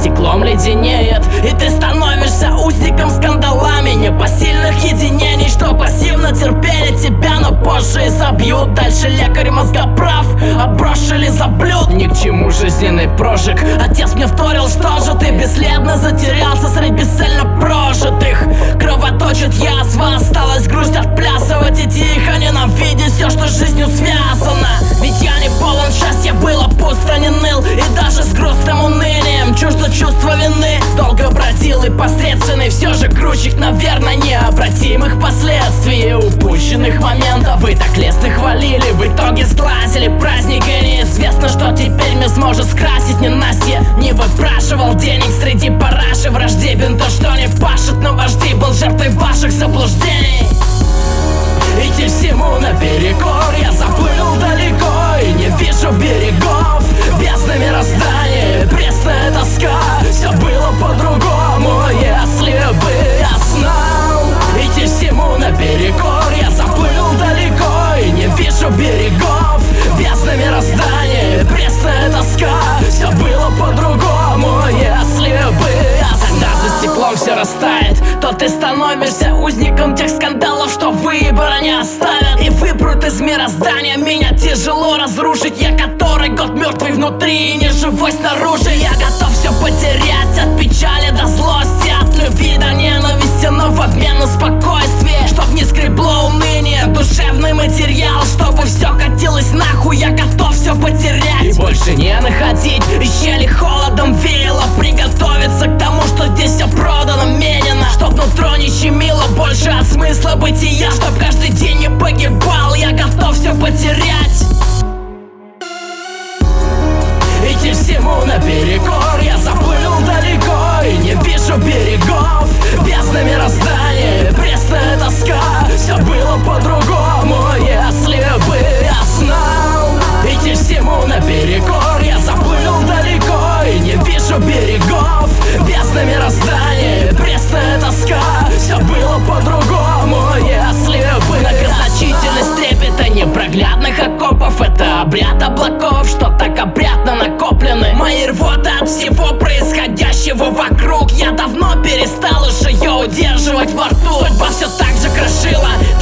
стеклом леденеет, и ты становишься узником скандалами непосильных единений, что пассивно терпели тебя, но позже и забьют. Дальше лекарь мозгоправ, а брошили за блюд. Ни к чему жизненный прожиг. Отец мне вторил, что же ты бесследно затерялся среди бесцельно прожитых. Кровоточит язва, осталась грусть отплясывать и тихо ненавидеть все, что с жизнью связано. Ведь я не полон счастья, было пусто, не ныл, и даже с грустным унынием чуждо чувство вины. Долго бродил и посредственный, все же грузчик, наверное, необратимых последствий упущенных моментов. Вы так лестно хвалили, в итоге сглазили праздник, и неизвестно, что теперь мне сможет скрасить ненастье. Не выпрашивал денег среди параши, враждебен то, что не пашет, но вождей был жертвой ваших заблуждений. Идти всему наперекор, я заплыл далеко и не вижу берегов. Бездна мироздания, пресная тоска, все было по-другому, если бы я знал. Идти всему наперекор, я заплыл далеко и не вижу берегов. Бездна мироздания, пресная тоска, все было по-другому, если бы я знал. Когда за стеклом все растает, то ты становишься узником тех скандалов, что выбора не оставят и выпрут из мироздания. Меня тяжело разрушить, я который год мертвый внутри и не живой снаружи. Я готов все потерять, от печали до злости, от любви до ненависти, но в обмен на спокойствие, чтоб не скребло уныние, душевный материал, чтобы все катилось нахуй. Я готов все потерять и больше не находить, и щели холодом веяло, приготовиться к тому, что здесь все продано, менено, чтоб нутро не щемило больше от смысла бытия, чтоб каждый день не погибал. Я готов все потерять. Идти всему наперекор, я заплыл далеко и не вижу берегов. Бездна мироздания, пресная тоска, все было по-другому, если бы я знал. Идти всему наперекор, я заплыл далеко и не вижу берегов. Бездна мироздания, пресная тоска, все было по-другому, если бы. Многозначительность трепета непроглядных окопов — это обряд облаков, что так обрядно накоплены. Мои рвоты от всего происходящего вокруг. Я давно перестал уж ее удерживать во рту. Судьба все так же крошила